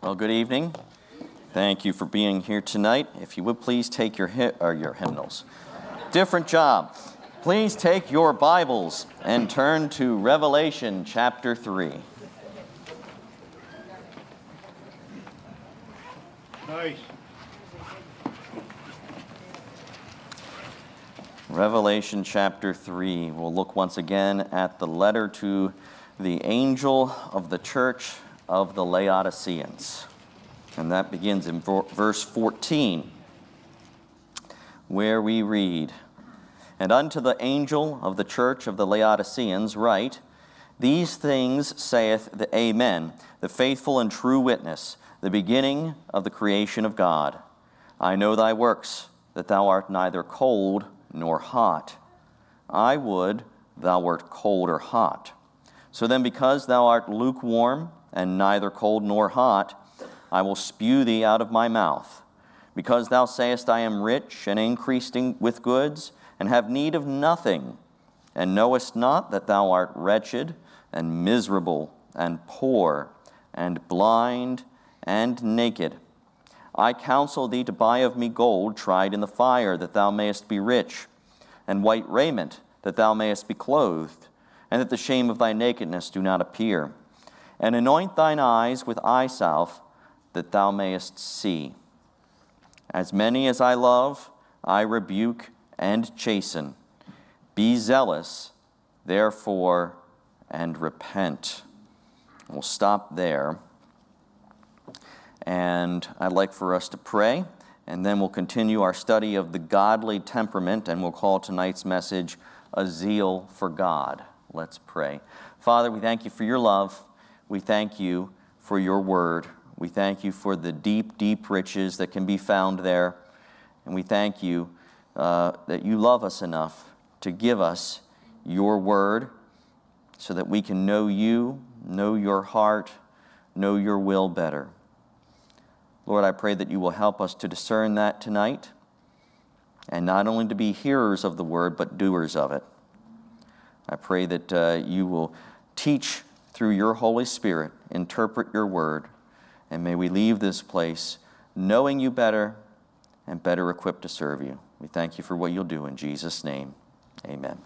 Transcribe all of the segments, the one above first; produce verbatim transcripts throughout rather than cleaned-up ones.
Well, good evening. Thank you for being here tonight. If you would please take your hy- or your hymnals. Different job. Please take your Bibles and turn to Revelation chapter three. Nice. Revelation chapter three. We'll look once again at the letter to the angel of the church of the Laodiceans. And that begins in verse fourteen, where we read, "And unto the angel of the church of the Laodiceans write, These things saith the Amen, the faithful and true witness, the beginning of the creation of God. I know thy works, that thou art neither cold nor hot. I would thou wert cold or hot. So then, because thou art lukewarm, and neither cold nor hot, I will spew thee out of my mouth. Because thou sayest, I am rich and increasing with goods, and have need of nothing, and knowest not that thou art wretched, and miserable, and poor, and blind, and naked. I counsel thee to buy of me gold tried in the fire, that thou mayest be rich, and white raiment, that thou mayest be clothed, and that the shame of thy nakedness do not appear. And anoint thine eyes with eye salve, that thou mayest see. As many as I love, I rebuke and chasten. Be zealous, therefore, and repent." We'll stop there. And I'd like for us to pray, and then we'll continue our study of the godly temperament, and we'll call tonight's message, A Zeal for God. Let's pray. Father, we thank you for your love. We thank you for your word. We thank you for the deep, deep riches that can be found there. And we thank you uh, that you love us enough to give us your word so that we can know you, know your heart, know your will better. Lord, I pray that you will help us to discern that tonight, and not only to be hearers of the word, but doers of it. I pray that uh, you will teach through your Holy Spirit, interpret your word, and may we leave this place knowing you better and better equipped to serve you. We thank you for what you'll do in Jesus' name. Amen.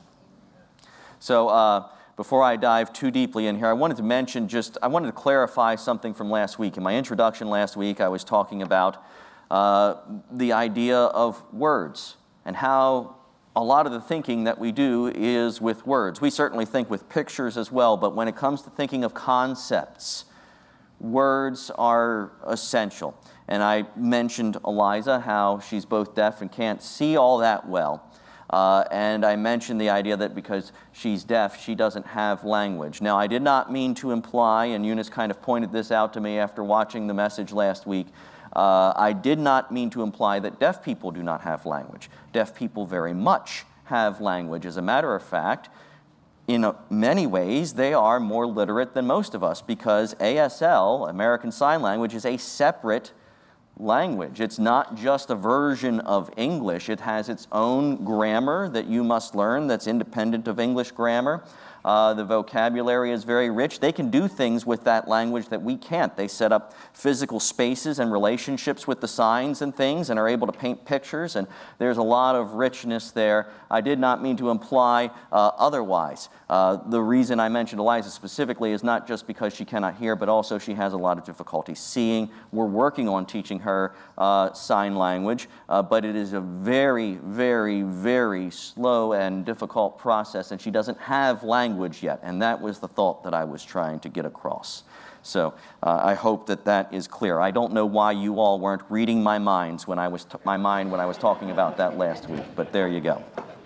So uh, before I dive too deeply in here, I wanted to mention just, I wanted to clarify something from last week. In my introduction last week, I was talking about uh, the idea of words and how a lot of the thinking that we do is with words. We certainly think with pictures as well, but when it comes to thinking of concepts, words are essential. And I mentioned Eliza, how she's both deaf and can't see all that well. Uh, and I mentioned the idea that because she's deaf, she doesn't have language. Now, I did not mean to imply, and Eunice kind of pointed this out to me after watching the message last week, uh, I did not mean to imply that deaf people do not have language. Deaf people very much have language. As a matter of fact, in many ways, they are more literate than most of us because A S L, American Sign Language, is a separate language. It's not just a version of English. It has its own grammar that you must learn that's independent of English grammar. Uh, the vocabulary is very rich. They can do things with that language that we can't. They set up physical spaces and relationships with the signs and things and are able to paint pictures, and there's a lot of richness there. I did not mean to imply uh, otherwise. Uh, the reason I mentioned Eliza specifically is not just because she cannot hear, but also she has a lot of difficulty seeing. We're working on teaching her uh, sign language, uh, but it is a very, very, very slow and difficult process, and she doesn't have language yet, and that was the thought that I was trying to get across. So uh, I hope that that is clear. I don't know why you all weren't reading my minds when I was t- my mind when I was talking about that last week, but there you go.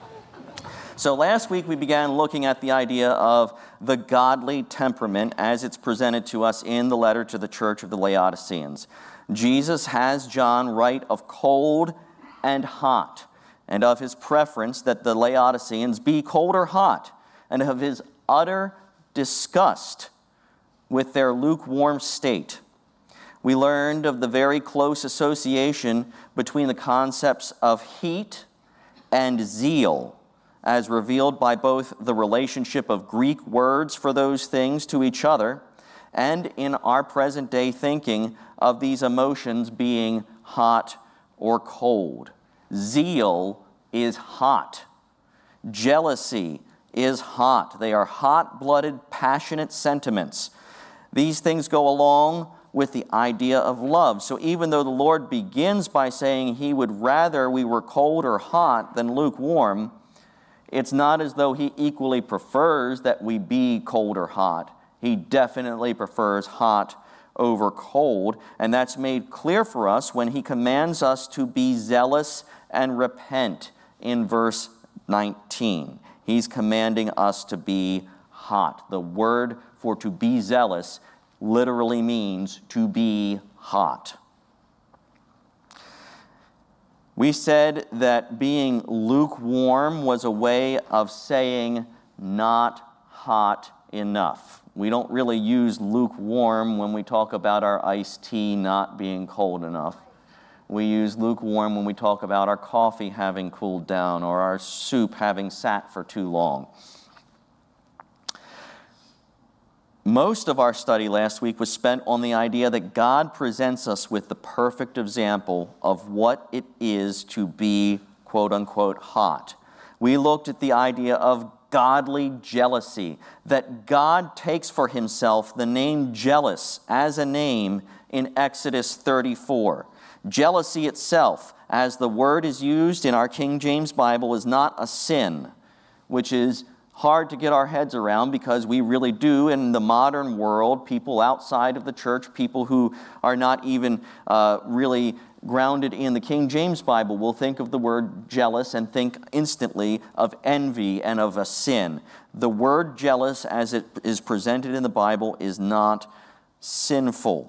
So last week we began looking at the idea of the godly temperament as it's presented to us in the letter to the church of the Laodiceans. Jesus has John write of cold and hot, and of his preference that the Laodiceans be cold or hot, and of his utter disgust with their lukewarm state. We learned of the very close association between the concepts of heat and zeal, as revealed by both the relationship of Greek words for those things to each other, and in our present-day thinking of these emotions being hot or cold. Zeal is hot. Jealousy is hot. They are hot-blooded, passionate sentiments. These things go along with the idea of love. So even though the Lord begins by saying he would rather we were cold or hot than lukewarm, it's not as though he equally prefers that we be cold or hot. He definitely prefers hot over cold, and that's made clear for us when he commands us to be zealous and repent in verse nineteen. He's commanding us to be hot. The word for to be zealous literally means to be hot. We said that being lukewarm was a way of saying not hot enough. We don't really use lukewarm when we talk about our iced tea not being cold enough. We use lukewarm when we talk about our coffee having cooled down or our soup having sat for too long. Most of our study last week was spent on the idea that God presents us with the perfect example of what it is to be, quote unquote, hot. We looked at the idea of godly jealousy, that God takes for himself the name jealous as a name in Exodus thirty-four. Jealousy itself, as the word is used in our King James Bible, is not a sin, which is hard to get our heads around because we really do in the modern world, people outside of the church, people who are not even uh, really grounded in the King James Bible will think of the word jealous and think instantly of envy and of a sin. The word jealous as it is presented in the Bible is not sinful.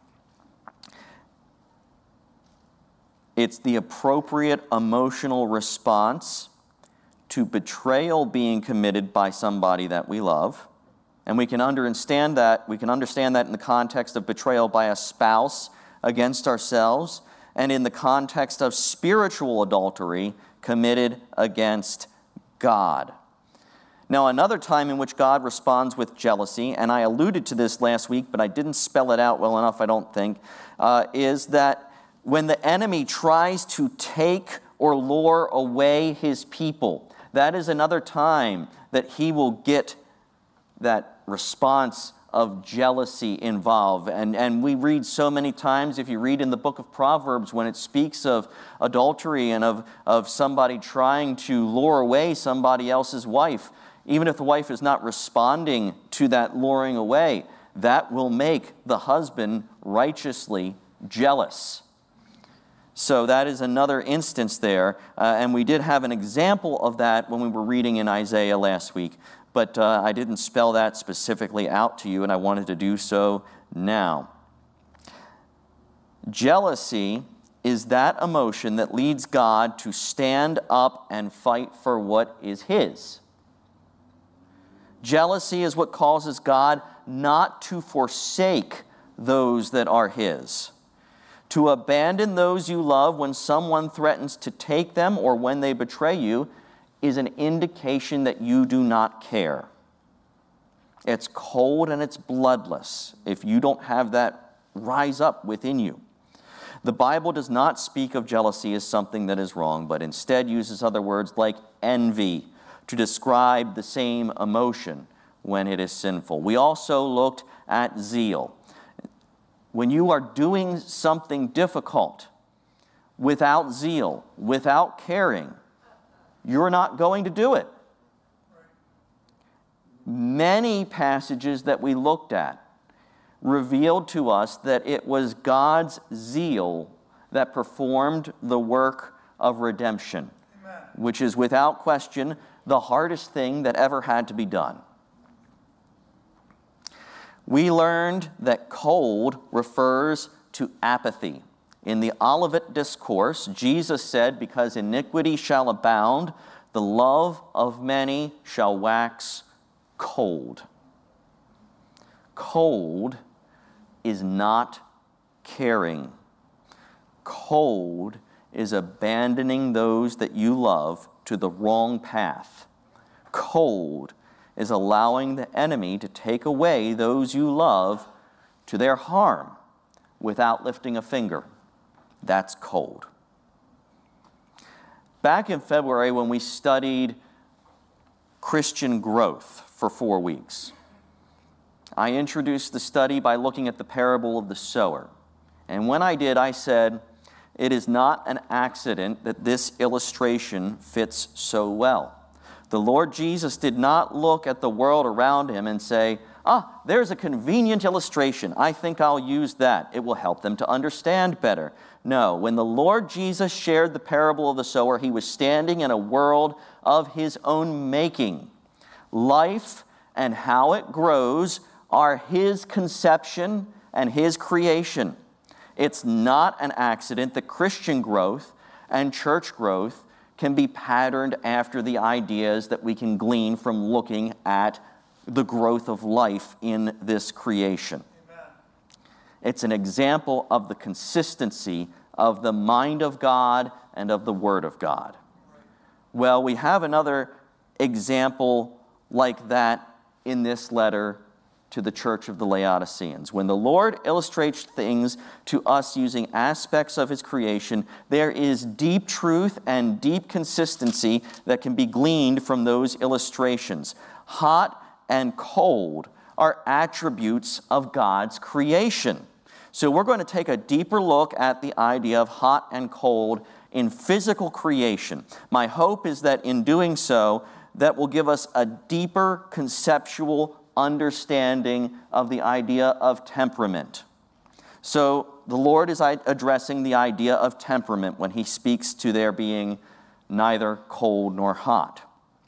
It's the appropriate emotional response to betrayal being committed by somebody that we love. And we can understand that, we can understand that in the context of betrayal by a spouse against ourselves, and in the context of spiritual adultery committed against God. Now, another time in which God responds with jealousy, and I alluded to this last week, but I didn't spell it out well enough, I don't think, uh, is that when the enemy tries to take or lure away his people, that is another time that he will get that response of jealousy involved. And, and we read so many times, if you read in the book of Proverbs, when it speaks of adultery and of, of somebody trying to lure away somebody else's wife, even if the wife is not responding to that luring away, that will make the husband righteously jealous. So that is another instance there, uh, and we did have an example of that when we were reading in Isaiah last week, but uh, I didn't spell that specifically out to you, and I wanted to do so now. Jealousy is that emotion that leads God to stand up and fight for what is his. Jealousy is what causes God not to forsake those that are his. To abandon those you love when someone threatens to take them or when they betray you is an indication that you do not care. It's cold and it's bloodless if you don't have that rise up within you. The Bible does not speak of jealousy as something that is wrong, but instead uses other words like envy to describe the same emotion when it is sinful. We also looked at zeal. When you are doing something difficult without zeal, without caring, you're not going to do it. Many passages that we looked at revealed to us that it was God's zeal that performed the work of redemption, Amen. Which is without question the hardest thing that ever had to be done. We learned that cold refers to apathy. In the Olivet Discourse, Jesus said, because iniquity shall abound, the love of many shall wax cold. Cold is not caring. Cold is abandoning those that you love to the wrong path. Cold is allowing the enemy to take away those you love to their harm. without lifting a finger. That's cold. Back in February, when we studied Christian growth for four weeks, I introduced the study by looking at the parable of the sower. And when I did, I said, it is not an accident that this illustration fits so well. The Lord Jesus did not look at the world around him and say, ah, there's a convenient illustration. I think I'll use that. It will help them to understand better. No, when the Lord Jesus shared the parable of the sower, he was standing in a world of his own making. Life and how it grows are his conception and his creation. It's not an accident that Christian growth and church growth can be patterned after the ideas that we can glean from looking at the growth of life in this creation. Amen. It's an example of the consistency of the mind of God and of the Word of God. Well, we have another example like that in this letter to the church of the Laodiceans. When the Lord illustrates things to us using aspects of his creation, there is deep truth and deep consistency that can be gleaned from those illustrations. Hot and cold are attributes of God's creation. So we're going to take a deeper look at the idea of hot and cold in physical creation. My hope is that in doing so, that will give us a deeper conceptual understanding of the idea of temperament. So the Lord is addressing the idea of temperament when he speaks to there being neither cold nor hot.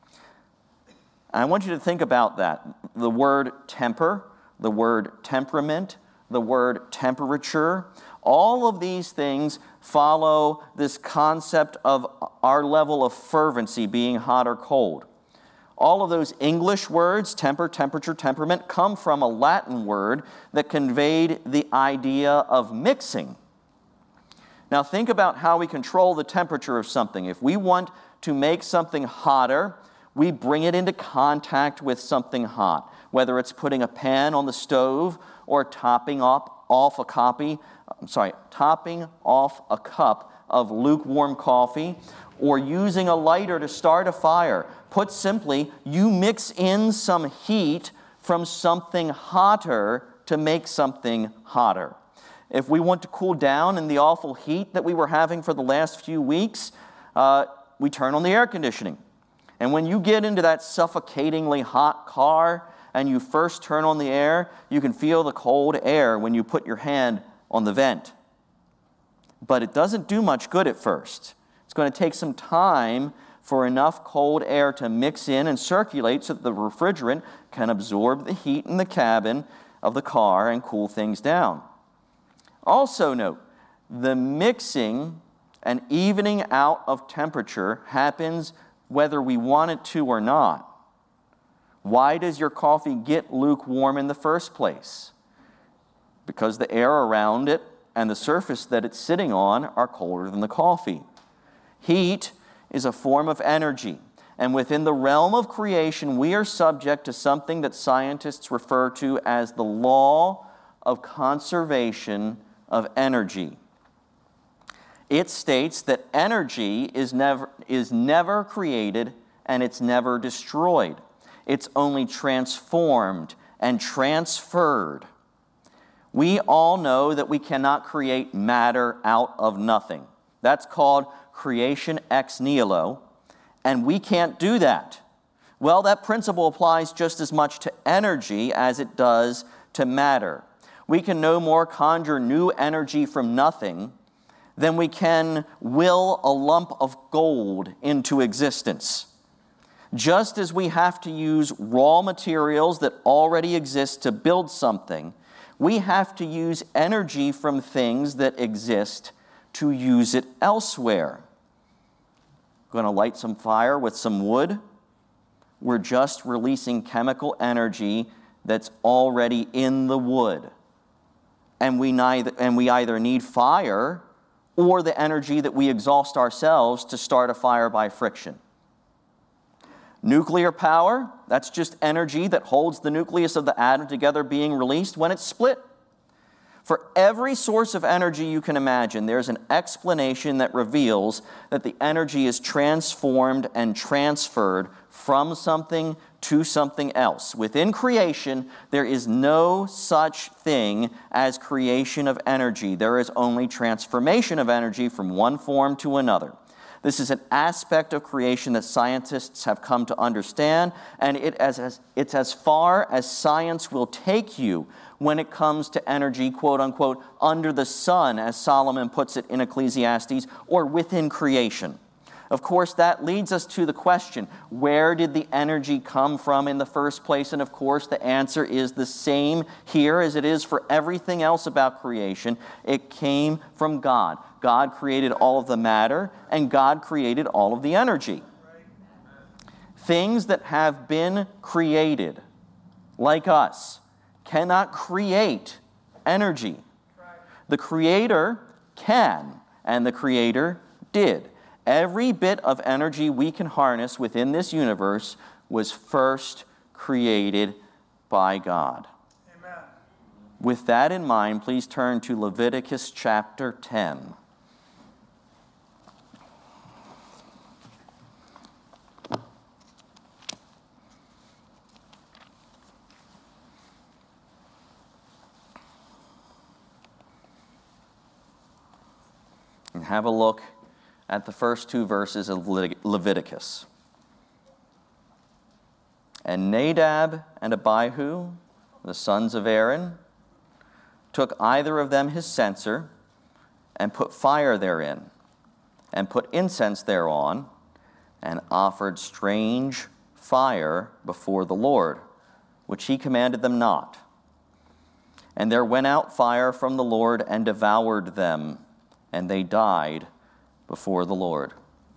And I want you to think about that. The word temper, the word temperament, the word temperature, all of these things follow this concept of our level of fervency being hot or cold. All of those English words, temper, temperature, temperament, come from a Latin word that conveyed the idea of mixing. Now think about how we control the temperature of something. If we want to make something hotter, we bring it into contact with something hot, whether it's putting a pan on the stove or topping up off a copy, I'm sorry, topping off a cup of lukewarm coffee, or using a lighter to start a fire. Put simply, you mix in some heat from something hotter to make something hotter. If we want to cool down in the awful heat that we were having for the last few weeks, uh, we turn on the air conditioning. And when you get into that suffocatingly hot car and you first turn on the air, you can feel the cold air when you put your hand on the vent. But it doesn't do much good at first. It's going to take some time for enough cold air to mix in and circulate so that the refrigerant can absorb the heat in the cabin of the car and cool things down. Also note, the mixing and evening out of temperature happens whether we want it to or not. Why does your coffee get lukewarm in the first place? Because the air around it and the surface that it's sitting on are colder than the coffee. Heat is a form of energy, and within the realm of creation, we are subject to something that scientists refer to as the law of conservation of energy. It states that energy is never, is never created and it's never destroyed. It's only transformed and transferred. We all know that we cannot create matter out of nothing. That's called creation ex nihilo, and we can't do that. Well, that principle applies just as much to energy as it does to matter. We can no more conjure new energy from nothing than we can will a lump of gold into existence. Just as we have to use raw materials that already exist to build something, we have to use energy from things that exist to use it elsewhere. Going to light some fire with some wood? We're just releasing chemical energy that's already in the wood. And we, neither, and we either need fire or the energy that we exhaust ourselves to start a fire by friction. Nuclear power, that's just energy that holds the nucleus of the atom together being released when it's split. For every source of energy you can imagine, there's an explanation that reveals that the energy is transformed and transferred from something to something else. Within creation, there is no such thing as creation of energy. There is only transformation of energy from one form to another. This is an aspect of creation that scientists have come to understand, and it as, as, it's as far as science will take you when it comes to energy, quote unquote, under the sun, as Solomon puts it in Ecclesiastes, or within creation. Of course, that leads us to the question, where did the energy come from in the first place? And of course, the answer is the same here as it is for everything else about creation. It came from God. God created all of the matter, and God created all of the energy. Things that have been created, like us, cannot create energy. The Creator can, and the Creator did. Every bit of energy we can harness within this universe was first created by God. Amen. With that in mind, please turn to Leviticus chapter ten. And have a look at the first two verses of Leviticus. And Nadab and Abihu, the sons of Aaron, took either of them his censer, and put fire therein, and put incense thereon, and offered strange fire before the Lord, which he commanded them not. And there went out fire from the Lord, and devoured them, and they died before the Lord.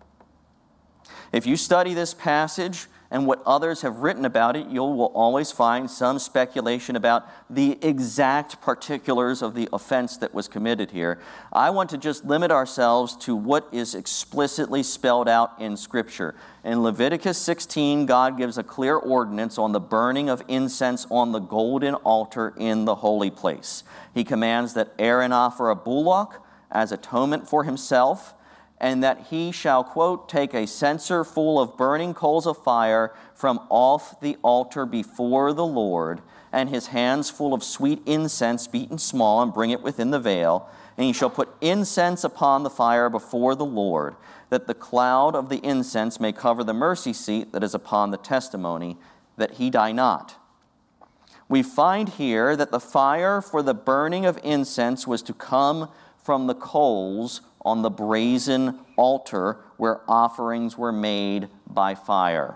If you study this passage and what others have written about it, you will always find some speculation about the exact particulars of the offense that was committed here. I want to just limit ourselves to what is explicitly spelled out in Scripture. In Leviticus sixteen, God gives a clear ordinance on the burning of incense on the golden altar in the holy place. He commands that Aaron offer a bullock as atonement for himself, and that he shall, quote, take a censer full of burning coals of fire from off the altar before the Lord, and his hands full of sweet incense beaten small, and bring it within the veil. And he shall put incense upon the fire before the Lord, that the cloud of the incense may cover the mercy seat that is upon the testimony, that he die not. We find here that the fire for the burning of incense was to come from the coals on the brazen altar where offerings were made by fire.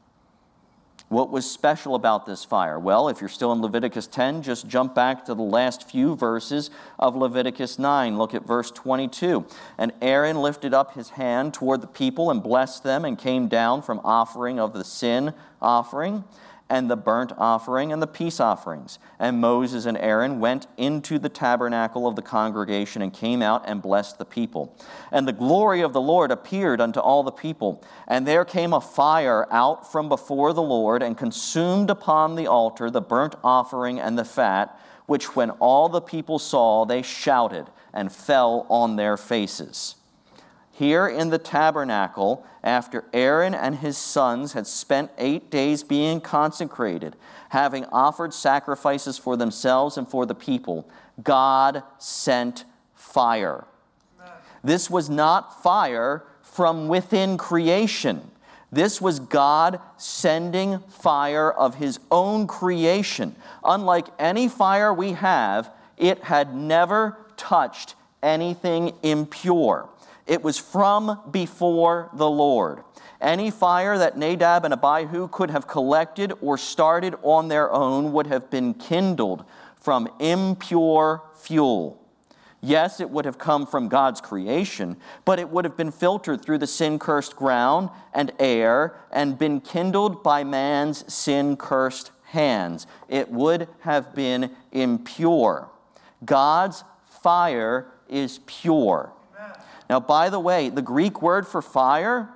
What was special about this fire? Well, if you're still in Leviticus ten, just jump back to the last few verses of Leviticus nine. Look at verse twenty-two. And Aaron lifted up his hand toward the people and blessed them, and came down from offering of the sin offering, and the burnt offering, and the peace offerings. And Moses and Aaron went into the tabernacle of the congregation, and came out and blessed the people. And the glory of the Lord appeared unto all the people. And there came a fire out from before the Lord, and consumed upon the altar the burnt offering and the fat, which when all the people saw, they shouted, and fell on their faces. Here in the tabernacle, after Aaron and his sons had spent eight days being consecrated, having offered sacrifices for themselves and for the people, God sent fire. Amen. This was not fire from within creation. This was God sending fire of his own creation. Unlike any fire we have, it had never touched anything impure. It was from before the Lord. Any fire that Nadab and Abihu could have collected or started on their own would have been kindled from impure fuel. Yes, it would have come from God's creation, but it would have been filtered through the sin-cursed ground and air and been kindled by man's sin-cursed hands. It would have been impure. God's fire is pure. Now, by the way, the Greek word for fire,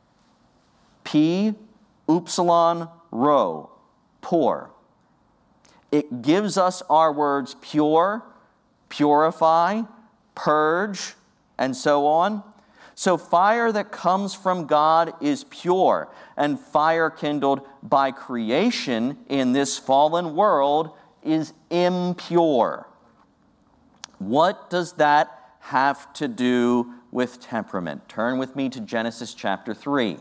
P, upsilon, rho, pour. It gives us our words pure, purify, purge, and so on. So fire that comes from God is pure, and fire kindled by creation in this fallen world is impure. What does that have to do with temperament? Turn with me to Genesis chapter three.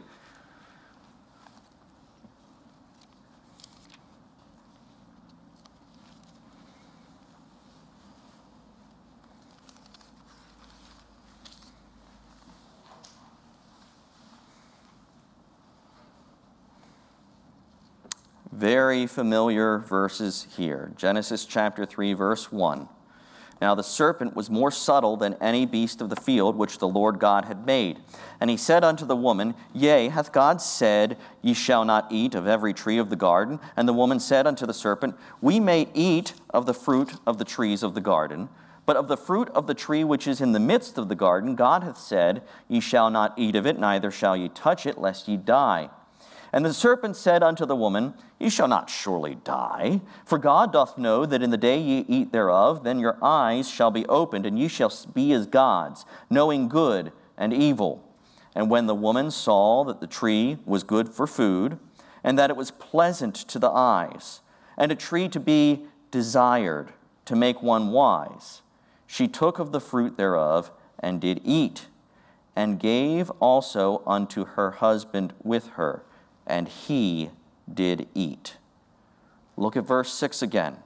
Very familiar verses here. Genesis chapter three, verse one. Now the serpent was more subtle than any beast of the field which the Lord God had made. And he said unto the woman, Yea, hath God said, Ye shall not eat of every tree of the garden? And the woman said unto the serpent, We may eat of the fruit of the trees of the garden, but of the fruit of the tree which is in the midst of the garden, God hath said, Ye shall not eat of it, neither shall ye touch it, lest ye die. And the serpent said unto the woman, Ye shall not surely die, for God doth know that in the day ye eat thereof, then your eyes shall be opened, and ye shall be as gods, knowing good and evil. And when the woman saw that the tree was good for food, and that it was pleasant to the eyes, and a tree to be desired, to make one wise, she took of the fruit thereof, and did eat, and gave also unto her husband with her, and he did eat. Look at verse six again.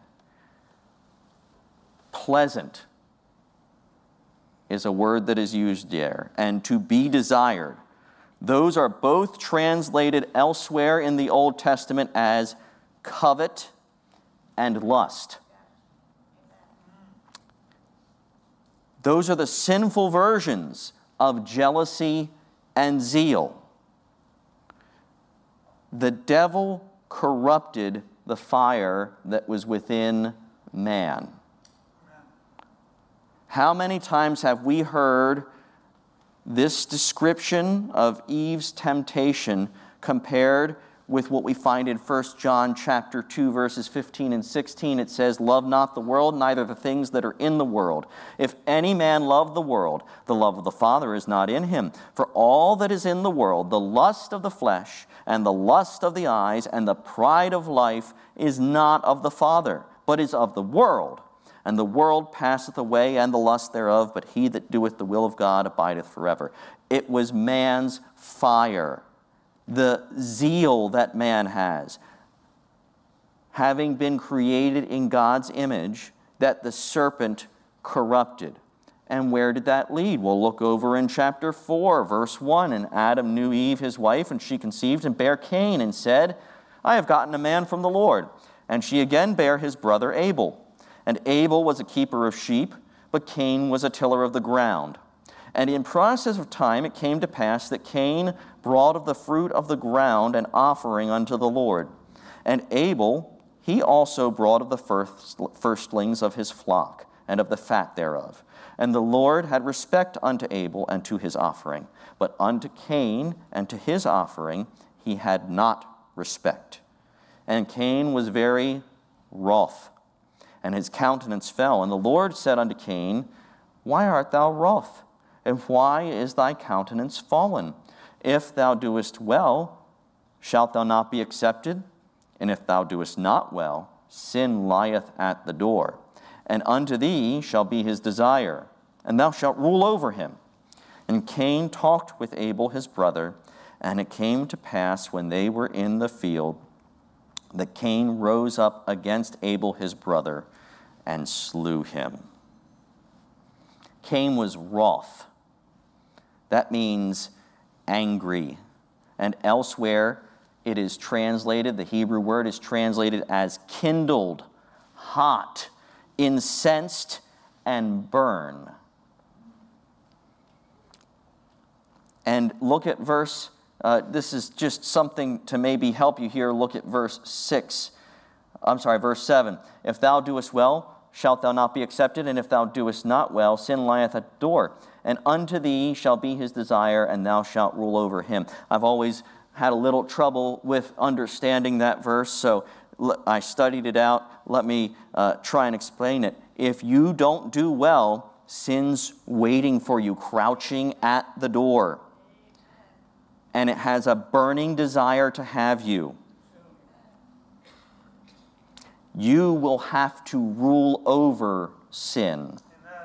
Pleasant is a word that is used there, and to be desired. Those are both translated elsewhere in the Old Testament as covet and lust. Those are the sinful versions of jealousy and zeal. The devil corrupted the fire that was within man. How many times have we heard this description of Eve's temptation compared with what we find in First John chapter two, verses fifteen and sixteen? It says, Love not the world, neither the things that are in the world. If any man love the world, the love of the Father is not in him. For all that is in the world, the lust of the flesh, and the lust of the eyes, and the pride of life, is not of the Father, but is of the world. And the world passeth away, and the lust thereof, but he that doeth the will of God abideth forever. It was man's fire, the zeal that man has, having been created in God's image, that the serpent corrupted. And where did that lead? We'll look over in chapter four, verse one. And Adam knew Eve, his wife, and she conceived and bare Cain, and said, I have gotten a man from the Lord. And she again bare his brother Abel. And Abel was a keeper of sheep, but Cain was a tiller of the ground. And in process of time it came to pass that Cain brought of the fruit of the ground an offering unto the Lord. And Abel, he also brought of the first, firstlings of his flock, and of the fat thereof. And the Lord had respect unto Abel and to his offering, but unto Cain and to his offering he had not respect. And Cain was very wroth, and his countenance fell. And the Lord said unto Cain, Why art thou wroth? And why is thy countenance fallen? If thou doest well, shalt thou not be accepted? And if thou doest not well, sin lieth at the door. And unto thee shall be his desire, and thou shalt rule over him. And Cain talked with Abel his brother, and it came to pass when they were in the field, that Cain rose up against Abel his brother, and slew him. Cain was wroth. That means angry. And elsewhere it is translated, the Hebrew word is translated as kindled, hot, incensed, and burn. And look at verse, uh, this is just something to maybe help you here. Look at verse six. I'm sorry, verse seven. If thou doest well, shalt thou not be accepted? And if thou doest not well, sin lieth at the door. And unto thee shall be his desire, and thou shalt rule over him. I've always had a little trouble with understanding that verse, so I studied it out. Let me uh, try and explain it. If you don't do well, sin's waiting for you, crouching at the door. And it has a burning desire to have you. You will have to rule over sin.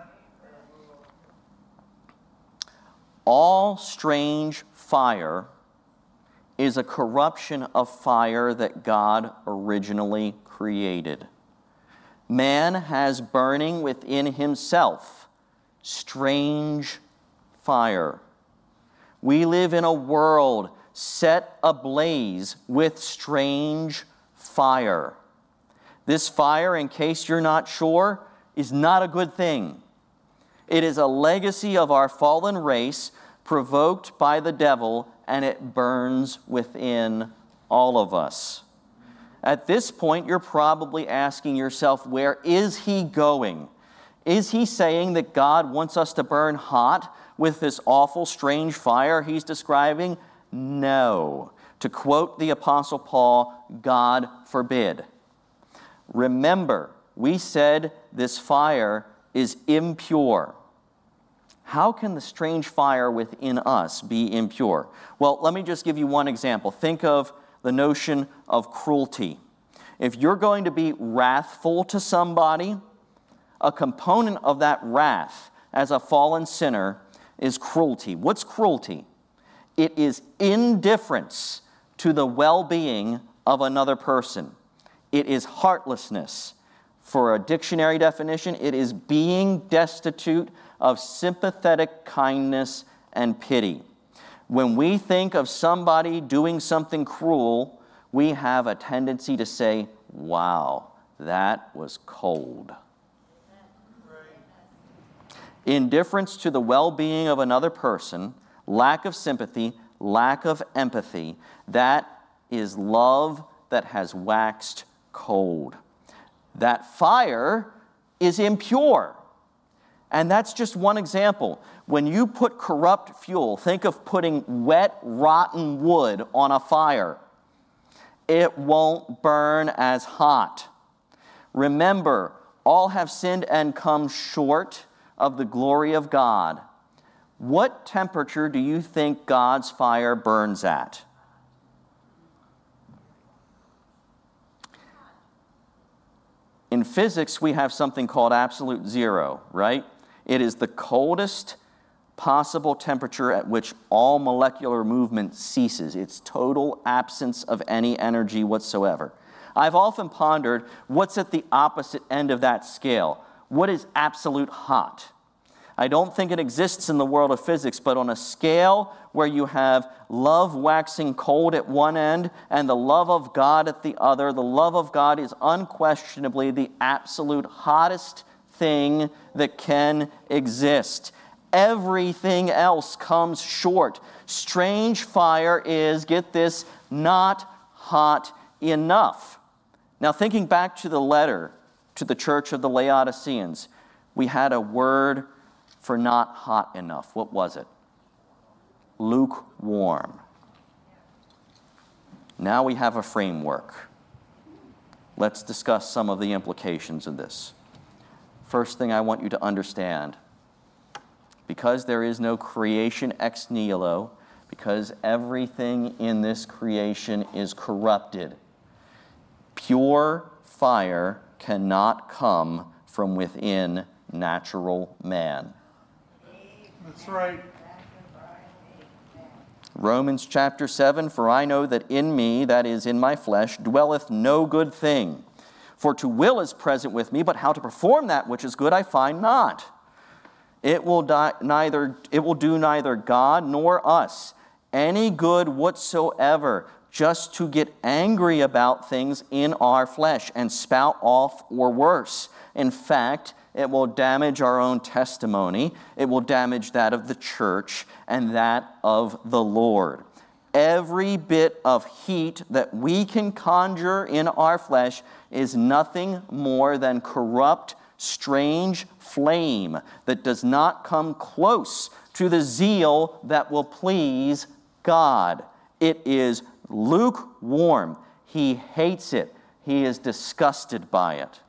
All strange fire is a corruption of fire that God originally created. Man has burning within himself strange fire. We live in a world set ablaze with strange fire. This fire, in case you're not sure, is not a good thing. It is a legacy of our fallen race provoked by the devil, and it burns within all of us. At this point, you're probably asking yourself, where is he going? Is he saying that God wants us to burn hot with this awful, strange fire he's describing? No. To quote the Apostle Paul, God forbid. Remember, we said this fire is impure. How can the strange fire within us be impure? Well, let me just give you one example. Think of the notion of cruelty. If you're going to be wrathful to somebody, a component of that wrath as a fallen sinner is cruelty. What's cruelty? It is indifference to the well-being of another person. It is heartlessness. For a dictionary definition, it is being destitute of sympathetic kindness and pity. When we think of somebody doing something cruel, we have a tendency to say, wow, that was cold. Indifference to the well-being of another person, lack of sympathy, lack of empathy, that is love that has waxed cold. That fire is impure. And that's just one example. When you put corrupt fuel, think of putting wet, rotten wood on a fire. It won't burn as hot. Remember, all have sinned and come short of the glory of God. What temperature do you think God's fire burns at? In physics, we have something called absolute zero, right? It is the coldest possible temperature at which all molecular movement ceases. It's total absence of any energy whatsoever. I've often pondered, what's at the opposite end of that scale? What is absolute hot? I don't think it exists in the world of physics, but on a scale where you have love waxing cold at one end and the love of God at the other, the love of God is unquestionably the absolute hottest thing that can exist. Everything else comes short. Strange fire is, get this, not hot enough. Now, thinking back to the letter to the church of the Laodiceans, we had a word for not hot enough. What was it? Lukewarm. Now we have a framework. Let's discuss some of the implications of this. First thing I want you to understand, because there is no creation ex nihilo, because everything in this creation is corrupted, pure fire cannot come from within natural man. That's right. Romans chapter seven, for I know that in me, that is in my flesh, dwelleth no good thing. For to will is present with me, but how to perform that which is good I find not. It will, di- neither, it will do neither God nor us any good whatsoever, just to get angry about things in our flesh and spout off, or worse. In fact, it will damage our own testimony. It will damage that of the church and that of the Lord. Every bit of heat that we can conjure in our flesh is nothing more than corrupt, strange flame that does not come close to the zeal that will please God. It is lukewarm. He hates it. he is disgusted by it.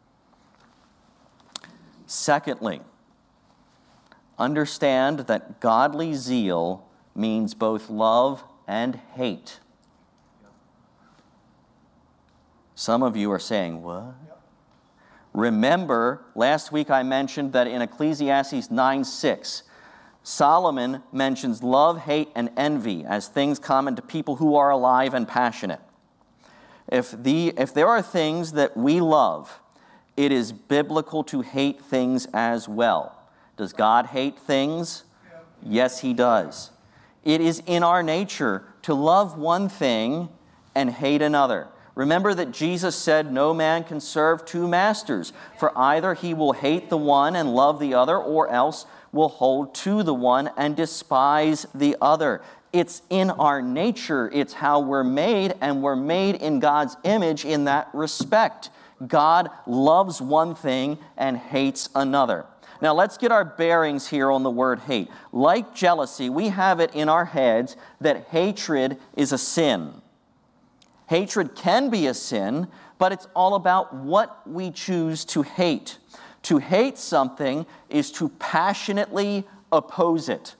Secondly, understand that godly zeal means both love and hate. Some of you are saying, what? Remember, last week I mentioned that in Ecclesiastes nine six, Solomon mentions love, hate, and envy as things common to people who are alive and passionate. If, the, if there are things that we love, it is biblical to hate things as well. Does God hate things? Yes, he does. It is in our nature to love one thing and hate another. Remember that Jesus said no man can serve two masters, for either he will hate the one and love the other, or else will hold to the one and despise the other. It's in our nature. It's how we're made, and we're made in God's image in that respect. God loves one thing and hates another. Now let's get our bearings here on the word hate. Like jealousy, we have it in our heads that hatred is a sin. Hatred can be a sin, but it's all about what we choose to hate. To hate something is to passionately oppose it.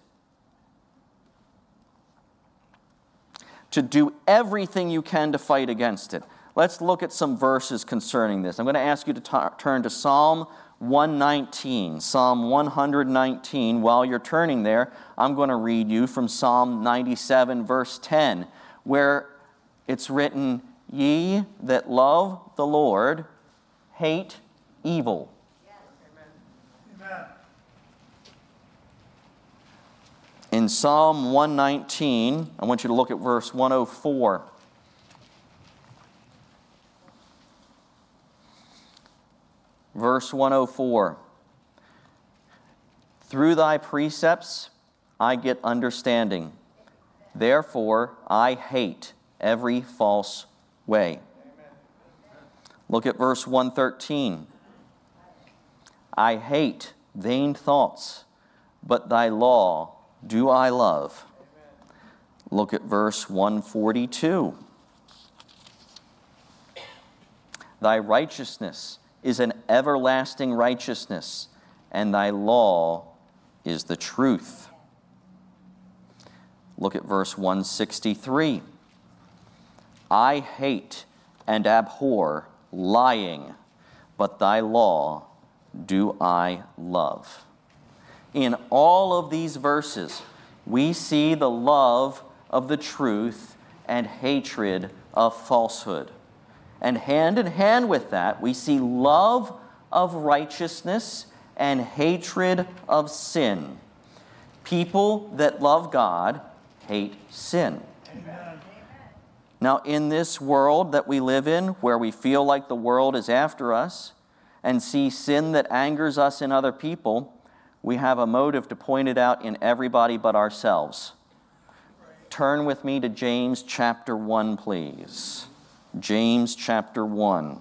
To do everything you can to fight against it. Let's look at some verses concerning this. I'm going to ask you to t- turn to Psalm one nineteen. Psalm one nineteen. While you're turning there, I'm going to read you from Psalm ninety-seven, verse ten, where it's written, "Ye that love the Lord hate evil." Yes. Amen. In Psalm one nineteen, I want you to look at verse one oh four. Verse one oh four. "Through thy precepts I get understanding. Therefore I hate every false way." Look at verse one thirteen. "I hate vain thoughts, but thy law do I love." Look at verse one forty-two. "Thy righteousness is an everlasting righteousness, and thy law is the truth." Look at verse one sixty-three. "I hate and abhor lying, but thy law do I love." In all of these verses, we see the love of the truth and hatred of falsehood. And hand in hand with that, we see love of righteousness and hatred of sin. People that love God hate sin. Amen. Now, in this world that we live in, where we feel like the world is after us and see sin that angers us in other people, we have a motive to point it out in everybody but ourselves. Turn with me to James chapter one, please. James chapter one.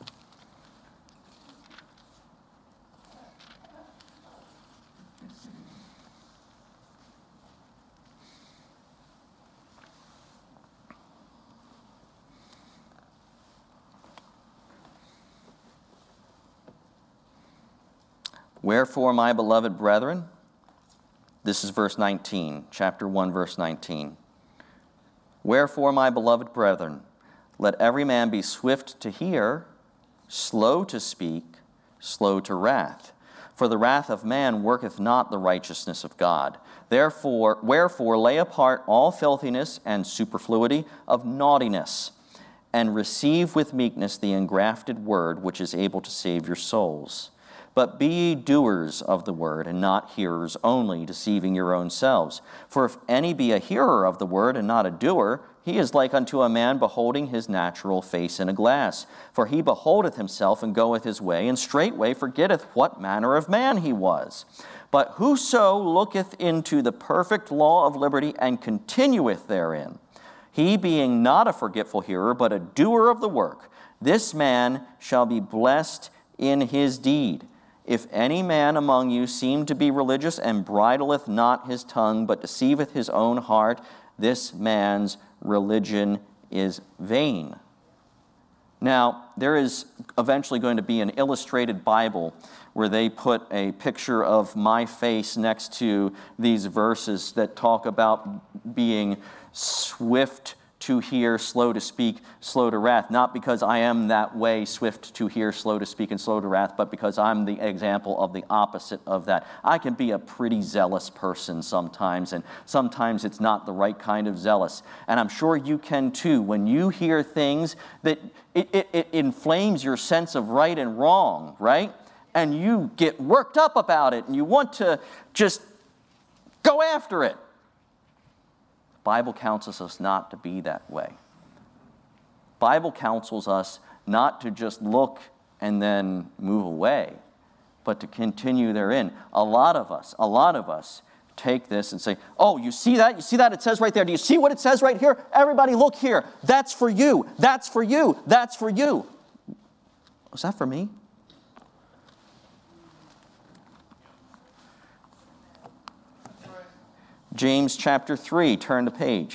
"Wherefore, my beloved brethren," this is verse nineteen, chapter one, verse nineteen. "Wherefore, my beloved brethren, let every man be swift to hear, slow to speak, slow to wrath. For the wrath of man worketh not the righteousness of God. Therefore, wherefore lay apart all filthiness and superfluity of naughtiness, and receive with meekness the engrafted word, which is able to save your souls. But be ye doers of the word, and not hearers only, deceiving your own selves. For if any be a hearer of the word, and not a doer, he is like unto a man beholding his natural face in a glass. For he beholdeth himself, and goeth his way, and straightway forgetteth what manner of man he was. But whoso looketh into the perfect law of liberty, and continueth therein, he being not a forgetful hearer, but a doer of the work, this man shall be blessed in his deed. If any man among you seem to be religious, and bridleth not his tongue, but deceiveth his own heart, this man's religion is vain." Now, there is eventually going to be an illustrated Bible where they put a picture of my face next to these verses that talk about being swift to hear, slow to speak, slow to wrath. Not because I am that way, swift to hear, slow to speak, and slow to wrath, but because I'm the example of the opposite of that. I can be a pretty zealous person sometimes, and sometimes it's not the right kind of zealous. And I'm sure you can too. When you hear things that it, it, it inflames your sense of right and wrong, right? And you get worked up about it, and you want to just go after it. The Bible counsels us not to be that way. The Bible counsels us not to just look and then move away, but to continue therein. A lot of us, a lot of us take this and say, oh, you see that? You see that? It says right there. Do you see what it says right here? Everybody look here. That's for you. That's for you. That's for you. Was that for me? James chapter three, turn the page.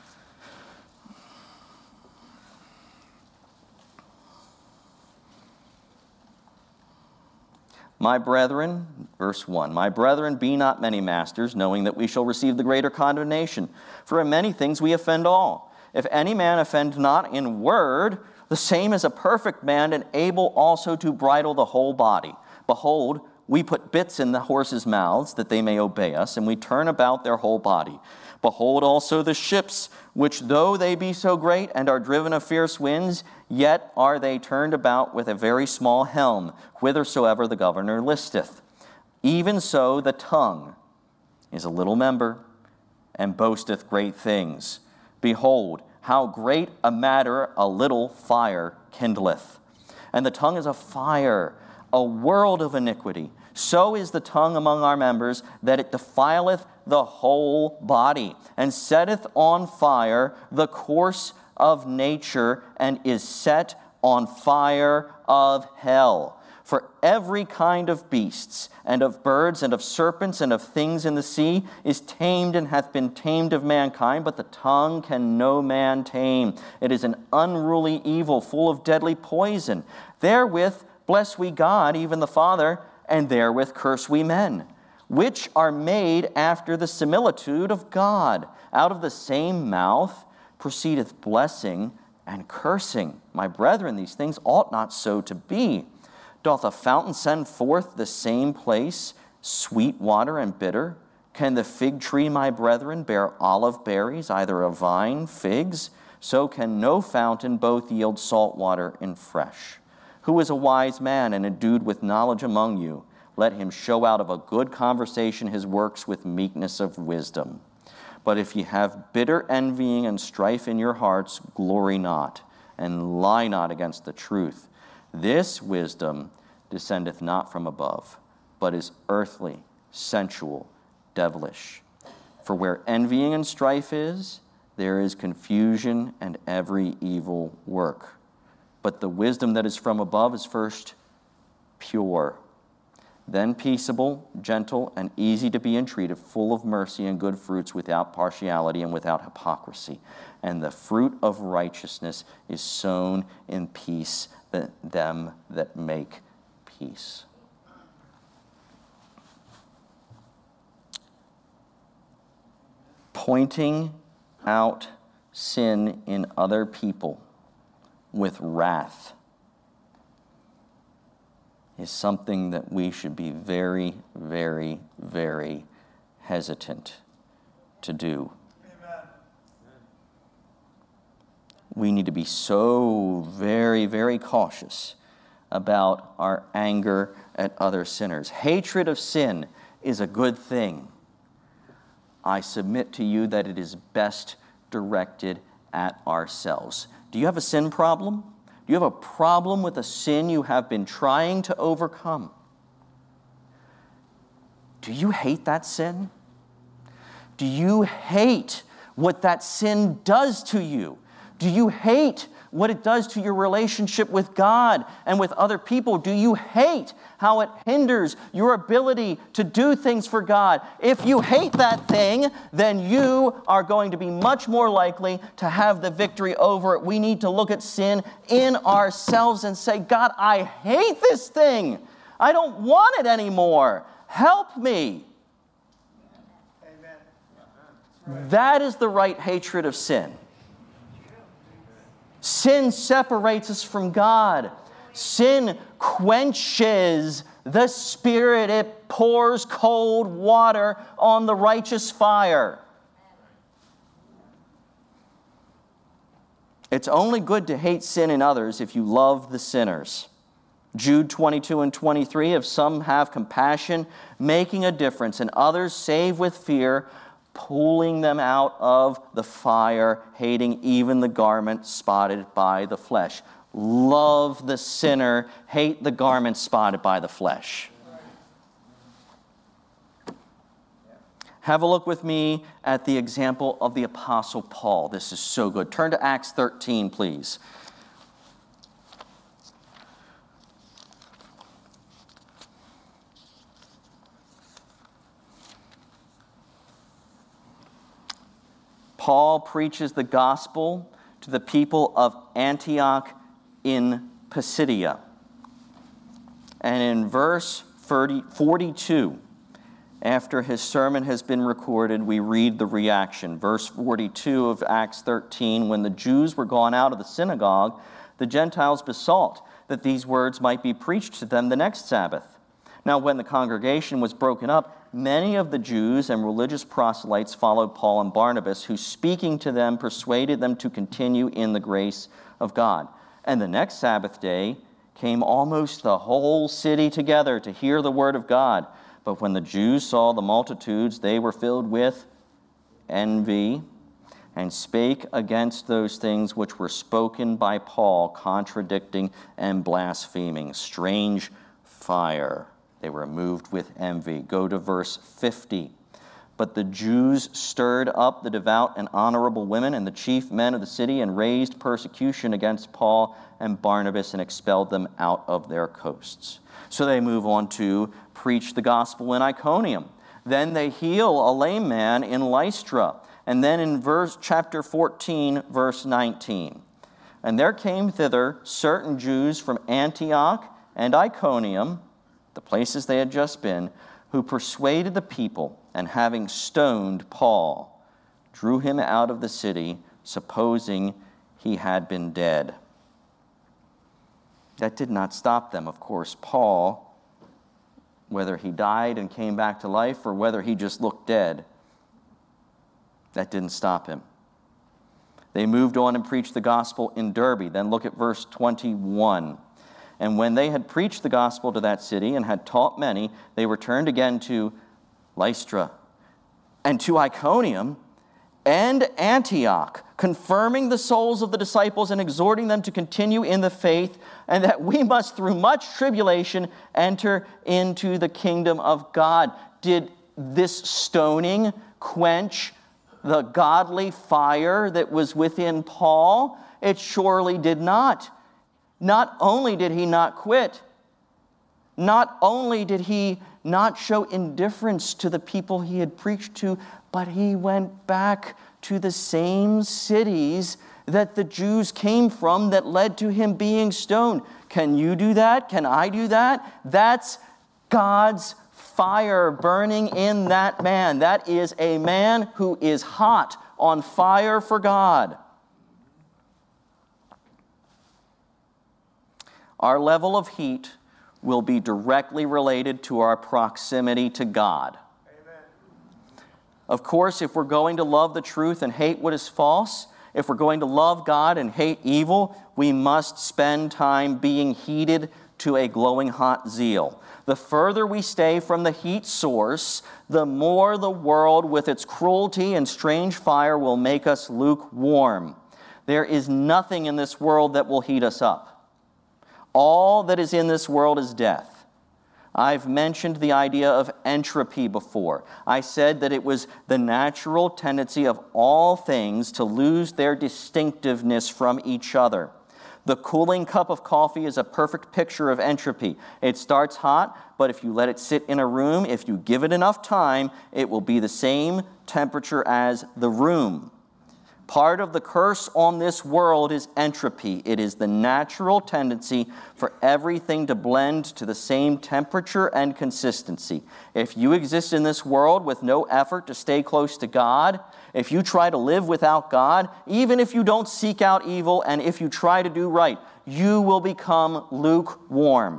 My brethren, verse one, my brethren, be not many masters, knowing that we shall receive the greater condemnation. For in many things we offend all. If any man offend not in word, the same is a perfect man, and able also to bridle the whole body. Behold, we put bits in the horses' mouths, that they may obey us, and we turn about their whole body. Behold also the ships, which though they be so great, and are driven of fierce winds, yet are they turned about with a very small helm, whithersoever the governor listeth. Even so the tongue is a little member, and boasteth great things. Behold, how great a matter a little fire kindleth. And the tongue is a fire, a world of iniquity. So is the tongue among our members, that it defileth the whole body, and setteth on fire the course of nature, and is set on fire of hell. For every kind of beasts, and of birds, and of serpents, and of things in the sea, is tamed and hath been tamed of mankind, but the tongue can no man tame. It is an unruly evil, full of deadly poison. Therewith bless we God, even the Father, and therewith curse we men, which are made after the similitude of God. Out of the same mouth proceedeth blessing and cursing. My brethren, these things ought not so to be. Doth a fountain send forth the same place sweet water and bitter? Can the fig tree, my brethren, bear olive berries, either a vine, figs? So can no fountain both yield salt water and fresh. Who is a wise man and endued with knowledge among you? Let him show out of a good conversation his works with meekness of wisdom. But if ye have bitter envying and strife in your hearts, glory not, and lie not against the truth. This wisdom descendeth not from above, but is earthly, sensual, devilish. For where envying and strife is, there is confusion and every evil work. But the wisdom that is from above is first pure, then peaceable, gentle, and easy to be entreated, full of mercy and good fruits, without partiality and without hypocrisy. And the fruit of righteousness is sown in peace, that them that make peace. Pointing out sin in other people with wrath is something that we should be very, very, very hesitant to do. Amen. We need to be so very, very cautious about our anger at other sinners. Hatred of sin is a good thing. I submit to you that it is best directed at ourselves. Do you have a sin problem? Do you have a problem with a sin you have been trying to overcome? Do you hate that sin? Do you hate what that sin does to you? Do you hate what it does to your relationship with God and with other people. Do you hate how it hinders your ability to do things for God? If you hate that thing, then you are going to be much more likely to have the victory over it. We need to look at sin in ourselves and say, God, I hate this thing. I don't want it anymore. Help me. Amen. That is the right hatred of sin. Sin separates us from God. Sin quenches the Spirit. It pours cold water on the righteous fire. It's only good to hate sin in others if you love the sinners. Jude twenty-two and twenty-three, if some have compassion, making a difference, and others save with fear, pulling them out of the fire, hating even the garment spotted by the flesh. Love the sinner, hate the garment spotted by the flesh. Have a look with me at the example of the Apostle Paul. This is so good. Turn to Acts thirteen, please. Paul preaches the gospel to the people of Antioch in Pisidia. And in verse forty-two, after his sermon has been recorded, we read the reaction. Verse forty-two of Acts thirteen, when the Jews were gone out of the synagogue, the Gentiles besought that these words might be preached to them the next Sabbath. Now when the congregation was broken up, many of the Jews and religious proselytes followed Paul and Barnabas, who speaking to them persuaded them to continue in the grace of God. And the next Sabbath day came almost the whole city together to hear the word of God. But when the Jews saw the multitudes, they were filled with envy and spake against those things which were spoken by Paul, contradicting and blaspheming. Strange fire. They were moved with envy. Go to verse fifty. But the Jews stirred up the devout and honorable women and the chief men of the city and raised persecution against Paul and Barnabas and expelled them out of their coasts. So they move on to preach the gospel in Iconium. Then they heal a lame man in Lystra. And then in verse chapter fourteen, verse nineteen. And there came thither certain Jews from Antioch and Iconium, the places they had just been, who persuaded the people, and having stoned Paul, drew him out of the city, supposing he had been dead. That did not stop them. Of course, Paul, whether he died and came back to life or whether he just looked dead, that didn't stop him. They moved on and preached the gospel in Derbe. Then look at verse twenty-one. And when they had preached the gospel to that city and had taught many, they returned again to Lystra and to Iconium and Antioch, confirming the souls of the disciples and exhorting them to continue in the faith, and that we must through much tribulation enter into the kingdom of God. Did this stoning quench the godly fire that was within Paul? It surely did not. Not only did he not quit, not only did he not show indifference to the people he had preached to, but he went back to the same cities that the Jews came from that led to him being stoned. Can you do that? Can I do that? That's God's fire burning in that man. That is a man who is hot on fire for God. Our level of heat will be directly related to our proximity to God. Amen. Of course, if we're going to love the truth and hate what is false, if we're going to love God and hate evil, we must spend time being heated to a glowing hot zeal. The further we stay from the heat source, the more the world with its cruelty and strange fire will make us lukewarm. There is nothing in this world that will heat us up. All that is in this world is death. I've mentioned the idea of entropy before. I said that it was the natural tendency of all things to lose their distinctiveness from each other. The cooling cup of coffee is a perfect picture of entropy. It starts hot, but if you let it sit in a room, if you give it enough time, it will be the same temperature as the room. Part of the curse on this world is entropy. It is the natural tendency for everything to blend to the same temperature and consistency. If you exist in this world with no effort to stay close to God, if you try to live without God, even if you don't seek out evil and if you try to do right, you will become lukewarm.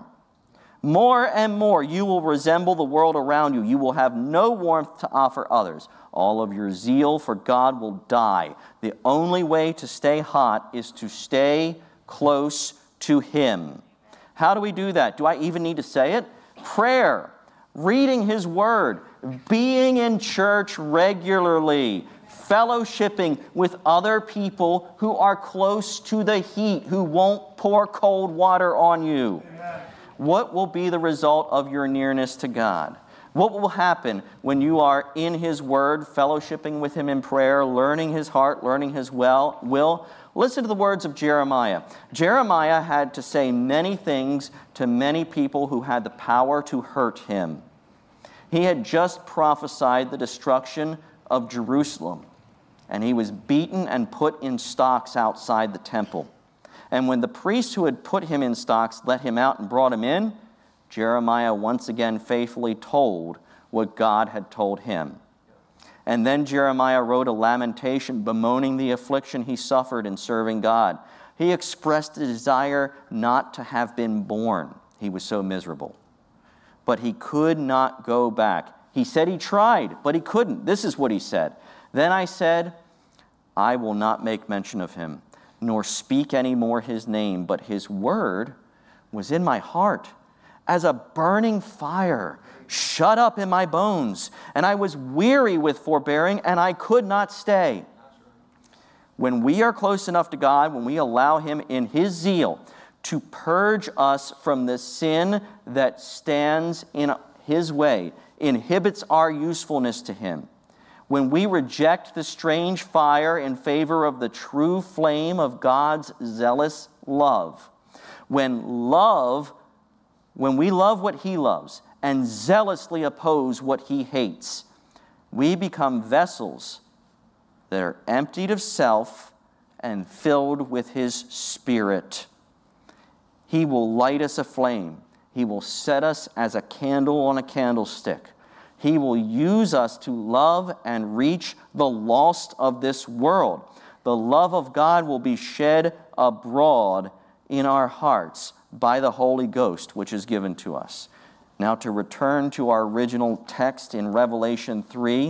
More and more, you will resemble the world around you. You will have no warmth to offer others. All of your zeal for God will die. The only way to stay hot is to stay close to Him. How do we do that? Do I even need to say it? Prayer, reading His Word, being in church regularly, fellowshipping with other people who are close to the heat, who won't pour cold water on you. Amen. What will be the result of your nearness to God? What will happen when you are in His Word, fellowshipping with Him in prayer, learning His heart, learning His well, will? Listen to the words of Jeremiah. Jeremiah had to say many things to many people who had the power to hurt him. He had just prophesied the destruction of Jerusalem, and he was beaten and put in stocks outside the temple. And when the priests who had put him in stocks let him out and brought him in, Jeremiah once again faithfully told what God had told him. And then Jeremiah wrote a lamentation bemoaning the affliction he suffered in serving God. He expressed a desire not to have been born. He was so miserable. But he could not go back. He said he tried, but he couldn't. This is what he said. Then I said, I will not make mention of him, nor speak any more his name, but his word was in my heart as a burning fire shut up in my bones, and I was weary with forbearing, and I could not stay. When we are close enough to God, when we allow Him in His zeal to purge us from the sin that stands in His way, inhibits our usefulness to Him, when we reject the strange fire in favor of the true flame of God's zealous love, when love, when we love what He loves and zealously oppose what He hates, we become vessels that are emptied of self and filled with His Spirit. He will light us aflame. He will set us as a candle on a candlestick. He will use us to love and reach the lost of this world. The love of God will be shed abroad in our hearts by the Holy Ghost, which is given to us. Now, to return to our original text in Revelation three,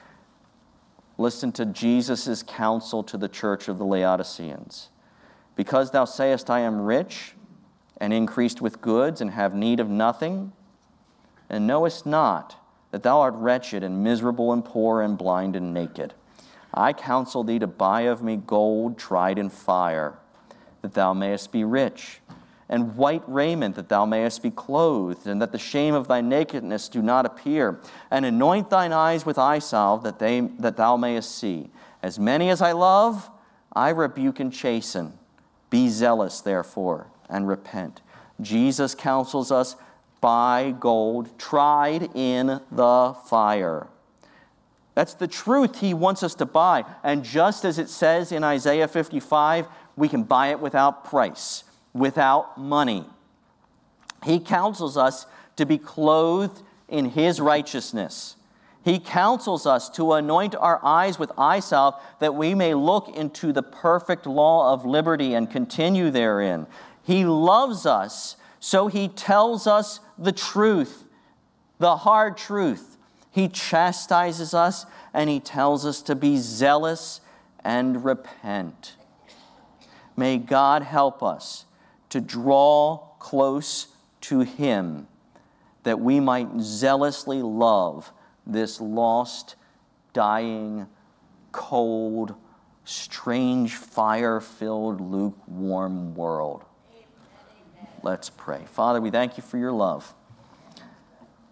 listen to Jesus' counsel to the church of the Laodiceans. Because thou sayest, I am rich, and increased with goods, and have need of nothing, and knowest not that thou art wretched, and miserable, and poor, and blind, and naked. I counsel thee to buy of me gold tried in fire, that thou mayest be rich, and white raiment, that thou mayest be clothed, and that the shame of thy nakedness do not appear. And anoint thine eyes with eye salve, that they that thou mayest see. As many as I love, I rebuke and chasten. Be zealous, therefore, and repent. Jesus counsels us, buy gold tried in the fire. That's the truth He wants us to buy. And just as it says in Isaiah fifty-five, we can buy it without price, without money. He counsels us to be clothed in His righteousness. He counsels us to anoint our eyes with eye salve, that we may look into the perfect law of liberty and continue therein. He loves us, so He tells us the truth, the hard truth. He chastises us, and He tells us to be zealous and repent. May God help us to draw close to Him, that we might zealously love this lost, dying, cold, strange, fire-filled, lukewarm world. Amen. Let's pray. Father, we thank You for Your love.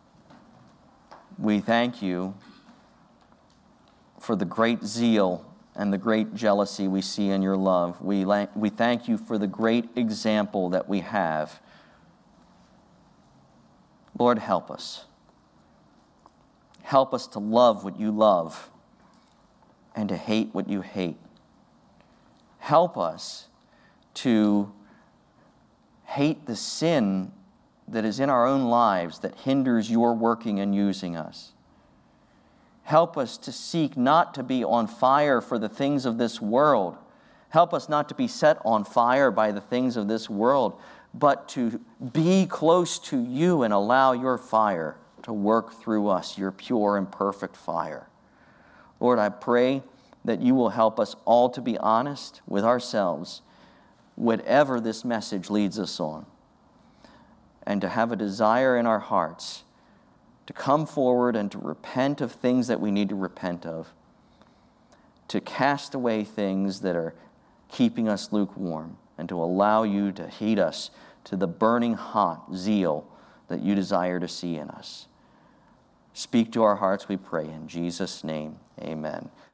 We thank You for the great zeal and the great jealousy we see in your love. We, la- we thank you for the great example that we have. Lord, help us. Help us to love what you love and to hate what you hate. Help us to hate the sin that is in our own lives that hinders your working and using us. Help us to seek not to be on fire for the things of this world. Help us not to be set on fire by the things of this world, but to be close to you and allow your fire to work through us, your pure and perfect fire. Lord, I pray that you will help us all to be honest with ourselves, whatever this message leads us on, and to have a desire in our hearts to come forward and to repent of things that we need to repent of, to cast away things that are keeping us lukewarm, and to allow you to heat us to the burning hot zeal that you desire to see in us. Speak to our hearts, we pray, in Jesus' name, amen.